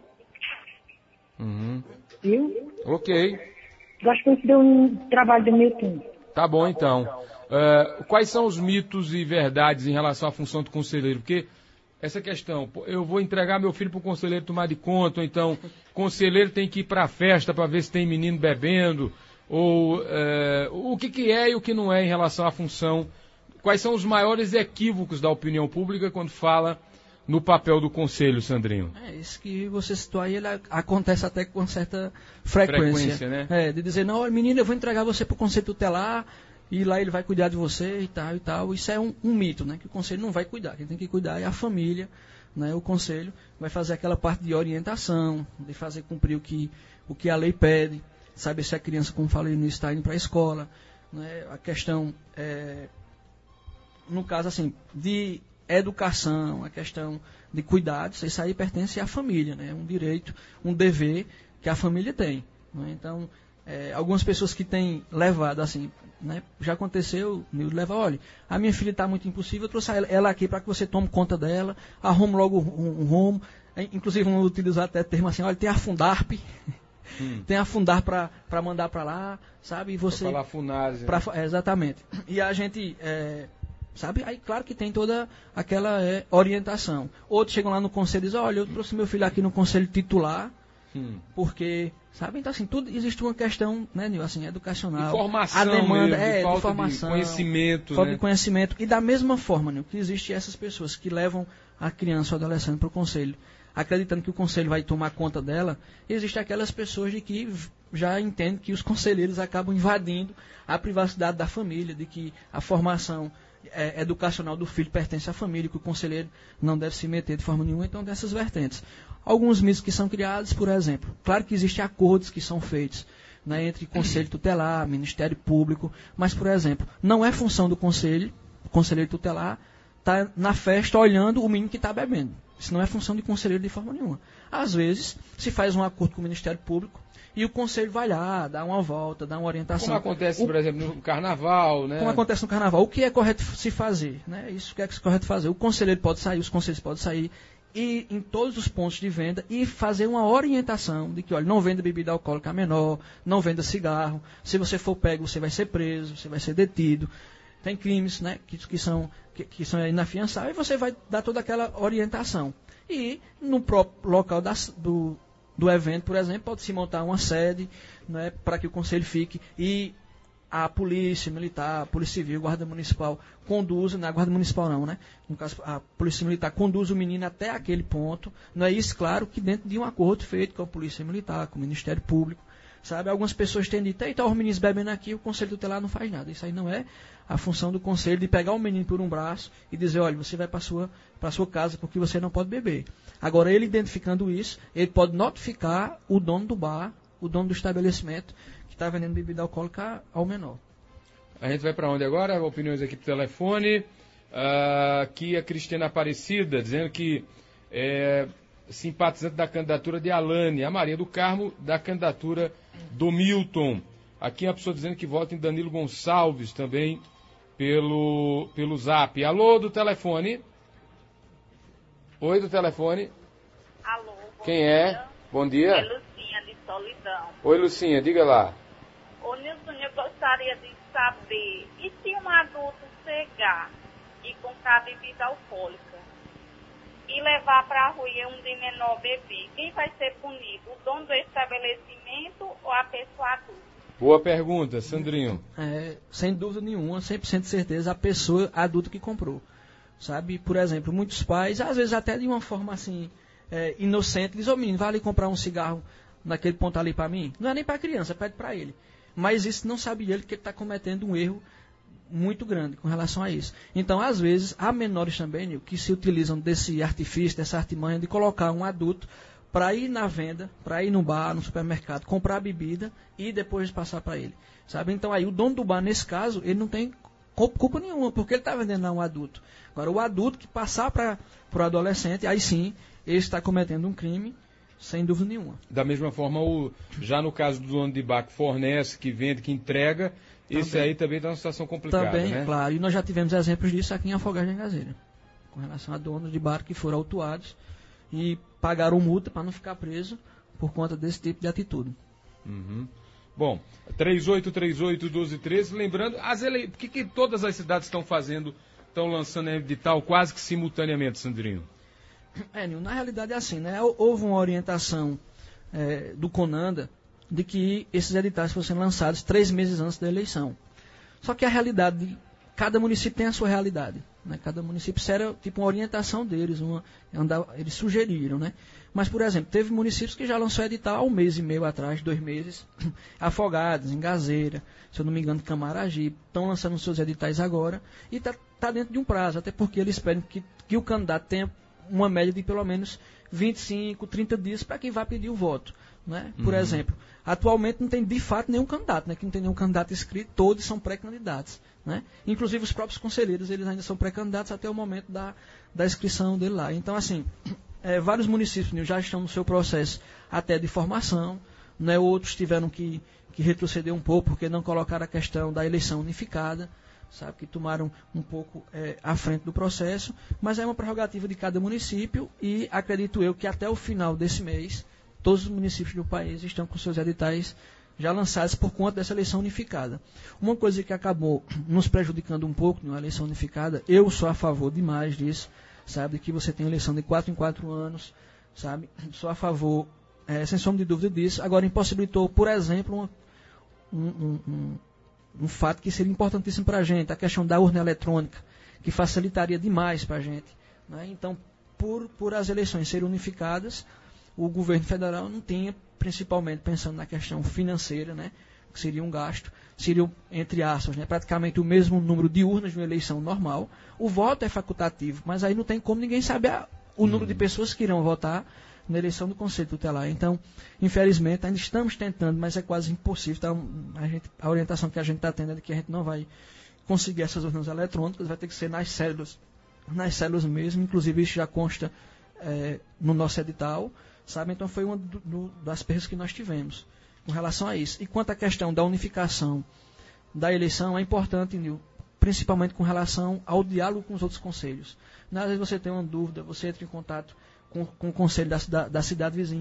Speaker 2: Uhum.
Speaker 7: Viu?
Speaker 2: Ok.
Speaker 7: Gosto muito do trabalho do Milton.
Speaker 2: Tá bom, então. Uh, quais são os mitos e verdades em relação à função do conselheiro? Porque essa questão, eu vou entregar meu filho para o conselheiro tomar de conta, ou então o conselheiro tem que ir para a festa para ver se tem menino bebendo, ou uh, o que, que é e o que não é em relação à função. Quais são os maiores equívocos da opinião pública quando fala no papel do conselho, Sandrinho?
Speaker 3: É, isso que você citou aí, ele acontece até com certa frequência.
Speaker 2: Frequência, né?
Speaker 3: É, de dizer, não, menino, eu vou entregar você para o conselho tutelar, e lá ele vai cuidar de você e tal e tal. Isso é um, um mito, né? Que o conselho não vai cuidar. Quem tem que cuidar é a família, né? O conselho vai fazer aquela parte de orientação, de fazer cumprir o que, o que a lei pede, saber se a criança, como falei, não está indo para a escola, né? A questão, é, no caso assim, de educação, a questão de cuidados, isso aí pertence à família, né? É um direito, um dever que a família tem, né? Então, é, algumas pessoas que têm levado assim, né, já aconteceu, leva, olha, a minha filha está muito impossível, eu trouxe ela aqui para que você tome conta dela, arrume logo um, um rumo, inclusive vamos utilizar até termo assim, olha, tem a Fundarp, hum. tem a Fundar para mandar para lá, sabe, e você...
Speaker 2: Para falar Funase,
Speaker 3: pra,
Speaker 2: né?
Speaker 3: é, exatamente, e a gente, é, sabe, aí claro que tem toda aquela é, orientação. Outros chegam lá no conselho e dizem, olha, eu trouxe meu filho aqui no conselho titular, Hum. porque, sabe, então assim, tudo existe uma questão, né, Nil, assim, educacional.
Speaker 2: Informação
Speaker 3: a demanda
Speaker 2: mesmo,
Speaker 3: é
Speaker 2: de falta
Speaker 3: de formação,
Speaker 2: de conhecimento,
Speaker 3: falta
Speaker 2: né?
Speaker 3: de conhecimento. E da mesma forma, Nil, que existem essas pessoas que levam a criança ou adolescente para o conselho, acreditando que o conselho vai tomar conta dela, existem aquelas pessoas de que já entendem que os conselheiros acabam invadindo a privacidade da família, de que a formação é, educacional do filho pertence à família, que o conselheiro não deve se meter de forma nenhuma, então dessas vertentes. Alguns mitos que são criados, por exemplo, claro que existem acordos que são feitos, né, entre Conselho Tutelar, Ministério Público, mas, por exemplo, não é função do conselho, o conselheiro tutelar, estar tá na festa olhando o menino que está bebendo. Isso não é função de conselheiro de forma nenhuma. Às vezes, se faz um acordo com o Ministério Público e o conselho vai lá, dá uma volta, dá uma orientação.
Speaker 2: Como acontece,
Speaker 3: o,
Speaker 2: por exemplo, no carnaval, né?
Speaker 3: Como acontece no carnaval. O que é correto se fazer? Né? Isso que é correto fazer. O conselheiro pode sair, os conselheiros podem sair, e em todos os pontos de venda e fazer uma orientação de que, olha, não venda bebida alcoólica a menor, não venda cigarro, se você for pego você vai ser preso, você vai ser detido. tem crimes, né, que, que, são, que, que são inafiançáveis, e você vai dar toda aquela orientação. E no próprio local das, do, do evento, por exemplo, pode-se montar uma sede, né, para que o conselho fique e a polícia militar, a polícia civil, a guarda municipal conduz, não é a guarda municipal não, né? No caso, a polícia militar conduz o menino até aquele ponto. Não é isso, claro, que dentro de um acordo feito com a polícia militar, com o Ministério Público, sabe? Algumas pessoas têm dito, então os meninos bebendo aqui, o conselho tutelar não faz nada. Isso aí não é a função do conselho de pegar o menino por um braço e dizer, olha, você vai para sua para sua casa porque você não pode beber. Agora, ele identificando isso, ele pode notificar o dono do bar, o dono do estabelecimento, que está vendendo bebida alcoólica ao menor.
Speaker 2: A gente vai para onde agora? Opiniões aqui por telefone. Uh, aqui a Cristina Aparecida, dizendo que é simpatizante da candidatura de Alane. A Maria do Carmo, da candidatura do Milton. Aqui a pessoa dizendo que vota em Danilo Gonçalves também pelo, pelo Zap. Alô, do telefone. Oi, do telefone.
Speaker 8: Alô, bom
Speaker 2: Quem
Speaker 8: dia.
Speaker 2: é? Bom dia.
Speaker 8: É Lucinha, de Solidão.
Speaker 2: Oi, Lucinha, diga lá.
Speaker 8: Ô, Nilson, eu gostaria de saber, e se um adulto cegar e comprar bebida alcoólica e levar para a rua e um de menor beber, quem vai ser punido? O dono do estabelecimento ou a pessoa adulta?
Speaker 2: Boa pergunta, Sandrinho.
Speaker 3: É, sem dúvida nenhuma, cem por cento de certeza, a pessoa adulta que comprou. Sabe? Por exemplo, muitos pais, às vezes até de uma forma assim, é, inocente, dizem, ô menino, vai ali comprar um cigarro naquele ponto ali para mim? Não é nem para a criança, pede para ele. Mas isso não sabe ele que ele está cometendo um erro muito grande com relação a isso. Então, às vezes, há menores também que se utilizam desse artifício, dessa artimanha de colocar um adulto para ir na venda, para ir no bar, no supermercado, comprar a bebida e depois passar para ele. Sabe? Então, aí o dono do bar, nesse caso, ele não tem culpa nenhuma, porque ele está vendendo a um adulto. Agora, o adulto que passar para o adolescente, aí sim, ele está cometendo um crime, sem dúvida nenhuma.
Speaker 2: Da mesma forma, o, já no caso do dono de bar que fornece, que vende, que entrega, também. Esse aí também está numa situação complicada,
Speaker 3: também,
Speaker 2: né?
Speaker 3: Claro. E nós já tivemos exemplos disso aqui em Afogados de Engazeira, com relação a donos de bar que foram autuados e pagaram multa para não ficar preso por conta desse tipo de atitude.
Speaker 2: Uhum. Bom, três oito três oito, um dois um três, lembrando, as ele... por que, que todas as cidades estão fazendo, estão lançando edital quase que simultaneamente, Sandrinho?
Speaker 3: É, Nil, na realidade é assim, né? Houve uma orientação é, do CONANDA de que esses editais fossem lançados três meses antes da eleição. Só que a realidade, de cada município tem a sua realidade. Né? Cada município, isso era tipo uma orientação deles, uma, eles sugeriram, né? Mas, por exemplo, teve municípios que já lançou edital há um mês e meio atrás, dois meses, Afogados, Engazeira, se eu não me engano, Camaragibe, estão lançando seus editais agora, e está tá dentro de um prazo, até porque eles esperam que, que o candidato tenha uma média de pelo menos vinte e cinco, trinta dias para quem vai pedir o voto. Né? Por uhum. exemplo, atualmente não tem de fato nenhum candidato, né? Que não tem nenhum candidato inscrito, todos são pré-candidatos. Né? Inclusive os próprios conselheiros, eles ainda são pré-candidatos até o momento da, da inscrição dele lá. Então, assim, é, vários municípios já estão no seu processo até de formação, né? Outros tiveram que, que retroceder um pouco porque não colocaram a questão da eleição unificada, sabe, que tomaram um pouco é, à frente do processo, mas é uma prerrogativa de cada município e acredito eu que até o final desse mês todos os municípios do país estão com seus editais já lançados por conta dessa eleição unificada. Uma coisa que acabou nos prejudicando um pouco na eleição unificada, eu sou a favor demais disso, sabe, que você tem eleição de quatro em quatro anos, sabe, sou a favor, é, sem sombra de dúvida disso. Agora impossibilitou, por exemplo, uma, um, um, um um fato que seria importantíssimo para a gente, a questão da urna eletrônica, que facilitaria demais para a gente. Né? Então, por, por as eleições serem unificadas, o governo federal não tinha, principalmente pensando na questão financeira, né, que seria um gasto, seria, entre aspas, né, praticamente o mesmo número de urnas de uma eleição normal. O voto é facultativo, mas aí não tem como ninguém saber a, o número de pessoas que irão votar na eleição do Conselho Tutelar. Então, infelizmente, ainda estamos tentando, mas é quase impossível. Tá? A, gente, a orientação que a gente está tendo é de que a gente não vai conseguir essas urnas eletrônicas, vai ter que ser nas células, nas células mesmo, inclusive isso já consta é, no nosso edital, sabe? Então foi uma do, do, das perdas que nós tivemos com relação a isso. E quanto à questão da unificação da eleição, é importante, Nil, principalmente com relação ao diálogo com os outros conselhos. Às vezes você tem uma dúvida, você entra em contato Com, com o conselho da, da, da cidade vizinha,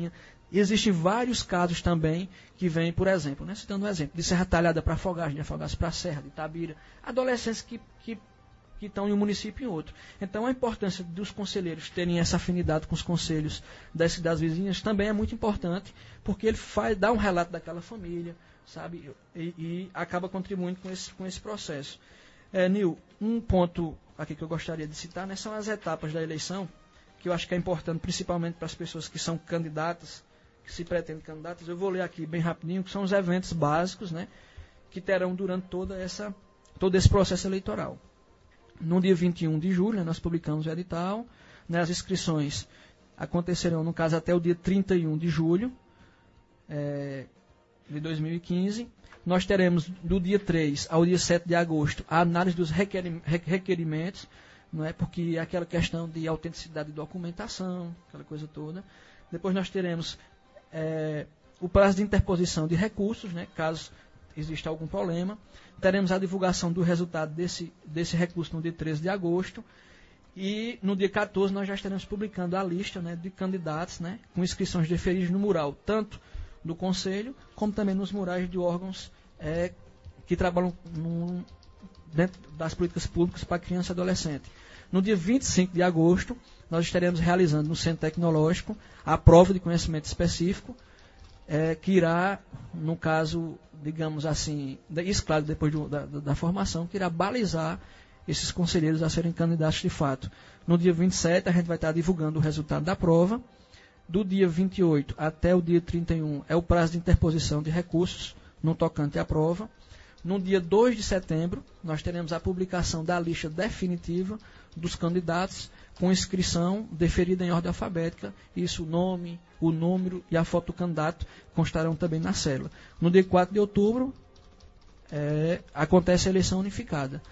Speaker 3: existem vários casos também que vêm, por exemplo, né, citando um exemplo, de Serra Talhada para Afogados, de Afogados para Serra, de Itabira, adolescentes que, que, que estão em um município e em outro. Então, a importância dos conselheiros terem essa afinidade com os conselhos das cidades vizinhas também é muito importante, porque ele faz, dá um relato daquela família, sabe, e, e acaba contribuindo com esse, com esse processo. É, Nil, um ponto aqui que eu gostaria de citar, né, são as etapas da eleição, que eu acho que é importante, principalmente para as pessoas que são candidatas, que se pretendem candidatas. Eu vou ler aqui bem rapidinho, que são os eventos básicos, né, que terão durante toda essa, todo esse processo eleitoral. No dia vinte e um de julho, né, nós publicamos o edital, né, as inscrições acontecerão, no caso, até o dia trinta e um de julho é, de dois mil e quinze. Nós teremos, do dia três ao dia sete de agosto, a análise dos requerimentos, não é? Porque é aquela questão de autenticidade de documentação, aquela coisa toda. Depois nós teremos é, o prazo de interposição de recursos, né, caso exista algum problema. Teremos a divulgação do resultado desse, desse recurso no dia treze de agosto. E no dia quatorze nós já estaremos publicando a lista, né, de candidatos, né, com inscrições deferidas no mural, tanto do Conselho, como também nos murais de órgãos é, que trabalham no, dentro das políticas públicas para criança e adolescente. No dia vinte e cinco de agosto, nós estaremos realizando no Centro Tecnológico a prova de conhecimento específico, é, que irá, no caso, digamos assim, isso claro, depois do, da, da formação, que irá balizar esses conselheiros a serem candidatos de fato. No dia vinte e sete, a gente vai estar divulgando o resultado da prova. Do dia vinte e oito até o dia trinta e um é o prazo de interposição de recursos no tocante à prova. No dia dois de setembro, nós teremos a publicação da lista definitiva dos candidatos com inscrição deferida em ordem alfabética. Isso, o nome, o número e a foto do candidato constarão também na célula. No dia quatro de outubro, é, acontece a eleição unificada.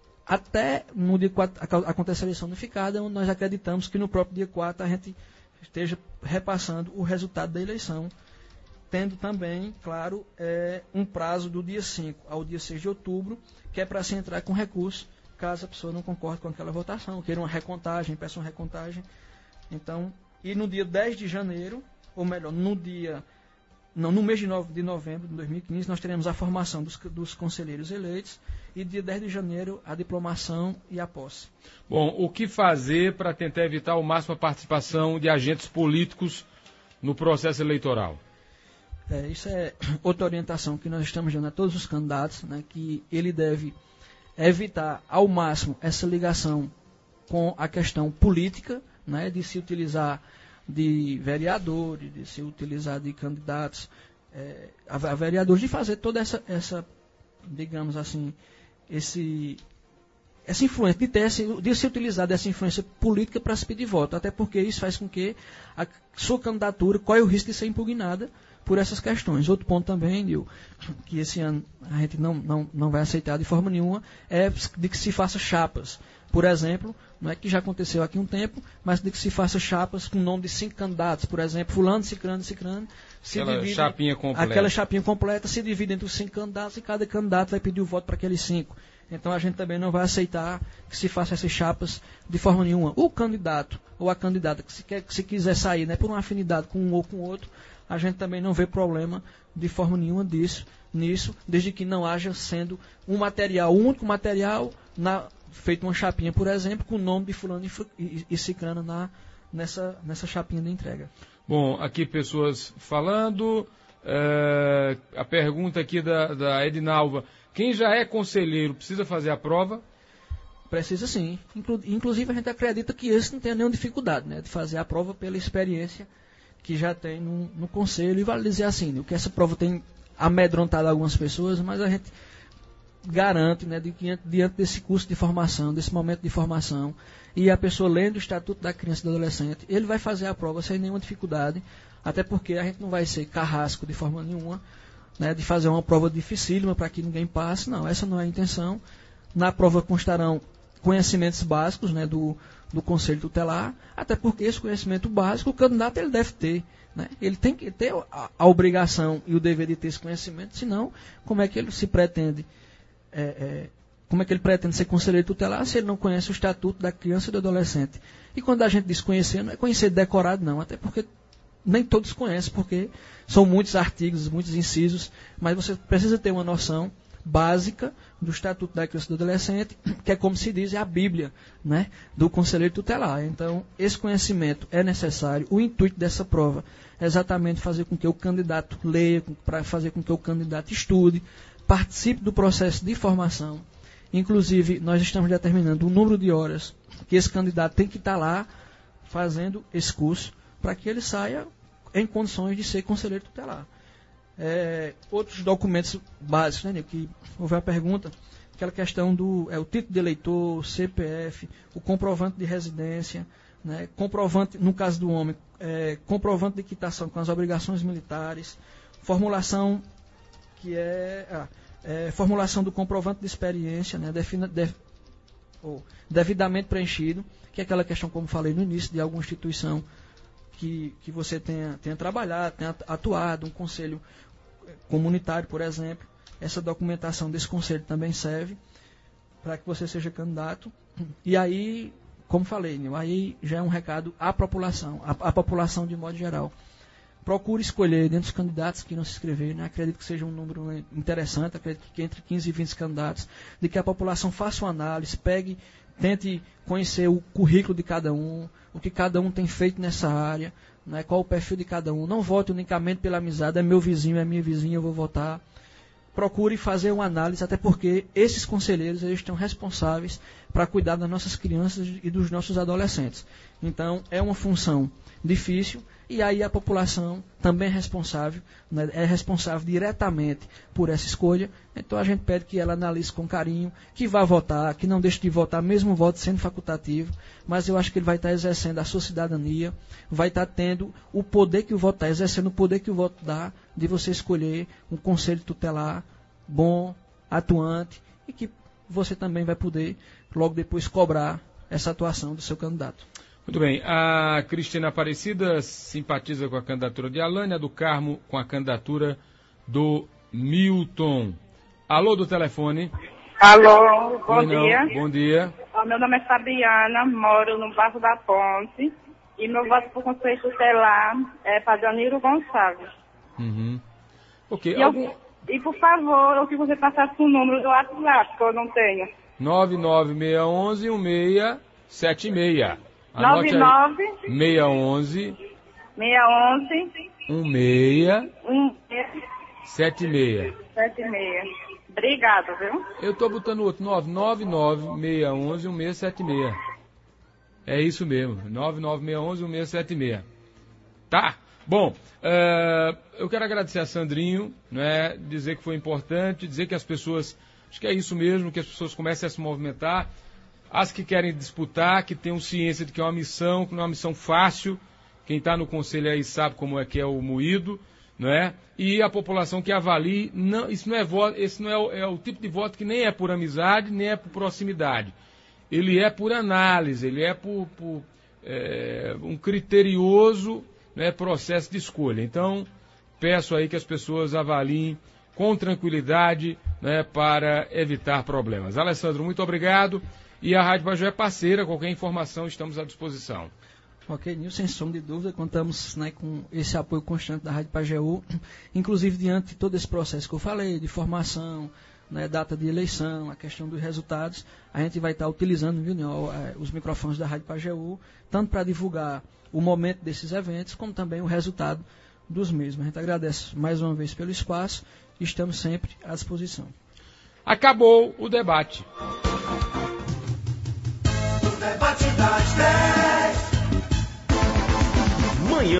Speaker 3: Até no dia quatro acontece a eleição unificada, onde nós acreditamos que no próprio dia quatro a gente esteja repassando o resultado da eleição, tendo também, claro, é, um prazo do dia cinco ao dia seis de outubro, que é para se entrar com recurso, caso a pessoa não concorde com aquela votação, queira uma recontagem, peça uma recontagem. Então, e no dia dez de janeiro, ou melhor, no dia não, no mês de, nove, de novembro de dois mil e quinze, nós teremos a formação dos, dos conselheiros eleitos, e dia dez de janeiro a diplomação e a posse.
Speaker 2: Bom, o que fazer para tentar evitar ao máximo a participação de agentes políticos no processo eleitoral?
Speaker 3: É, isso é outra orientação que nós estamos dando a todos os candidatos, né, que ele deve evitar ao máximo essa ligação com a questão política, né, de se utilizar de vereadores, de se utilizar de candidatos é, a, a vereadores, de fazer toda essa, essa digamos assim, esse, essa influência, de, ter esse, de se utilizar dessa influência política para se pedir voto, até porque isso faz com que a sua candidatura corre o risco de ser impugnada por essas questões. Outro ponto também, Nil, que esse ano a gente não, não, não vai aceitar de forma nenhuma, é de que se faça chapas. Por exemplo, não é que já aconteceu aqui um tempo, mas de que se faça chapas com o nome de cinco candidatos. Por exemplo, fulano, cicrano, cicrano. Se
Speaker 2: aquela
Speaker 3: divide,
Speaker 2: chapinha completa.
Speaker 3: Aquela chapinha completa se divide entre os cinco candidatos e cada candidato vai pedir o voto para aqueles cinco. Então a gente também não vai aceitar que se faça essas chapas de forma nenhuma. O candidato ou a candidata que se, quer, que se quiser sair, né, por uma afinidade com um ou com o outro, a gente também não vê problema de forma nenhuma disso, nisso, desde que não haja sendo um material, um único material, na, feito uma chapinha, por exemplo, com o nome de fulano e, e, e cicrano na, nessa, nessa chapinha de entrega.
Speaker 2: Bom, aqui pessoas falando, é, a pergunta aqui da, da Edinalva, quem já é conselheiro precisa fazer a prova?
Speaker 3: Precisa sim, Inclu, inclusive a gente acredita que esse não tem nenhuma dificuldade, né, de fazer a prova pela experiência que já tem no, no conselho, e vale dizer assim, né, que essa prova tem amedrontado algumas pessoas, mas a gente garante, né, de que diante desse curso de formação, desse momento de formação, e a pessoa lendo o Estatuto da Criança e do Adolescente, ele vai fazer a prova sem nenhuma dificuldade, até porque a gente não vai ser carrasco de forma nenhuma, né, de fazer uma prova dificílima para que ninguém passe, não, essa não é a intenção. Na prova constarão conhecimentos básicos, né, do, do Conselho Tutelar, até porque esse conhecimento básico o candidato ele deve ter, né? Ele tem que ter a, a obrigação e o dever de ter esse conhecimento, senão como é que ele se pretende, é, é, como é que ele pretende ser conselheiro tutelar se ele não conhece o Estatuto da Criança e do Adolescente? E quando a gente diz conhecer, não é conhecer decorado não, até porque nem todos conhecem, porque são muitos artigos, muitos incisos, mas você precisa ter uma noção básica do Estatuto da Criança e do Adolescente, que é, como se diz, é a Bíblia, né, do conselheiro tutelar. Então, esse conhecimento é necessário. O intuito dessa prova é exatamente fazer com que o candidato leia, para fazer com que o candidato estude, participe do processo de formação. Inclusive, nós estamos determinando o número de horas que esse candidato tem que estar lá fazendo esse curso, para que ele saia em condições de ser conselheiro tutelar. É, outros documentos básicos, né, que houve a pergunta, aquela questão do é, o título de eleitor, o C P F, o comprovante de residência, né, comprovante, no caso do homem, é, comprovante de quitação com as obrigações militares, formulação que é, ah, é formulação do comprovante de experiência, né, defina, def, ou, devidamente preenchido, que é aquela questão, como falei no início, de alguma instituição que, que você tenha, tenha trabalhado, tenha atuado, um conselho comunitário, por exemplo. Essa documentação desse conselho também serve para que você seja candidato. E aí, como falei, aí já é um recado à população, à, à população de modo geral. Procure escolher dentre os candidatos que não se inscreveram, né? Acredito que seja um número interessante, acredito que entre quinze e vinte candidatos, de que a população faça uma análise, pegue, tente conhecer o currículo de cada um, o que cada um tem feito nessa área, né, qual o perfil de cada um. Não vote unicamente pela amizade, é meu vizinho, é minha vizinha, eu vou votar. Procure fazer uma análise, até porque esses conselheiros eles estão responsáveis para cuidar das nossas crianças e dos nossos adolescentes. Então, é uma função difícil, e aí a população também é responsável, né, é responsável diretamente por essa escolha. Então a gente pede que ela analise com carinho, que vá votar, que não deixe de votar, mesmo o voto sendo facultativo, mas eu acho que ele vai estar exercendo a sua cidadania, vai estar tendo o poder que o voto dá, exercendo o poder que o voto dá, de você escolher um conselho tutelar bom, atuante, e que você também vai poder logo depois cobrar essa atuação do seu candidato.
Speaker 2: Muito bem, a Cristina Aparecida simpatiza com a candidatura de Alane, a do Carmo com a candidatura do Milton. Alô do telefone.
Speaker 9: Alô, bom
Speaker 2: Oi,
Speaker 9: dia.
Speaker 2: Bom dia.
Speaker 9: O meu nome é Fabiana, moro no bairro da Ponte, e meu voto por conselho tutelar é para Danilo Gonçalves.
Speaker 2: Uhum. Ok.
Speaker 9: E,
Speaker 2: Algum...
Speaker 9: eu, e por favor, eu que você passasse o número do WhatsApp, que eu não tenho.
Speaker 2: nove nove seis um um, um seis sete seis.
Speaker 9: nove nove
Speaker 2: seis um um,
Speaker 9: seis um um
Speaker 2: um seis
Speaker 9: um
Speaker 2: sete seis.
Speaker 9: sete seis. Obrigado, viu?
Speaker 2: Eu estou botando outro, nove nove nove seis um um, um seis sete seis. É isso mesmo, nove nove seis um um, um seis sete seis. Tá? Bom, uh, eu quero agradecer a Sandrinho, né, dizer que foi importante, dizer que as pessoas, acho que é isso mesmo, que as pessoas comecem a se movimentar. As que querem disputar, que tenham ciência de que é uma missão, que não é uma missão fácil. Quem está no conselho aí sabe como é que é o moído, não é? E a população que avalie, não, isso não é voto, esse não é o, é o tipo de voto que nem é por amizade, nem é por proximidade. Ele é por análise, ele é por, por é, um criterioso, né, processo de escolha. Então, peço aí que as pessoas avaliem com tranquilidade, né, para evitar problemas. Alessandro, muito obrigado. E a Rádio Pajeú é parceira, qualquer informação estamos à disposição.
Speaker 3: Ok, Nilson, sem sombra de dúvida, contamos, né, com esse apoio constante da Rádio Pajeú, inclusive diante de todo esse processo que eu falei, de formação, né, data de eleição, a questão dos resultados, a gente vai estar utilizando, viu, os microfones da Rádio Pajeú, tanto para divulgar o momento desses eventos, como também o resultado dos mesmos. A gente agradece mais uma vez pelo espaço e estamos sempre à disposição.
Speaker 2: Acabou o debate.
Speaker 1: O debate das dez.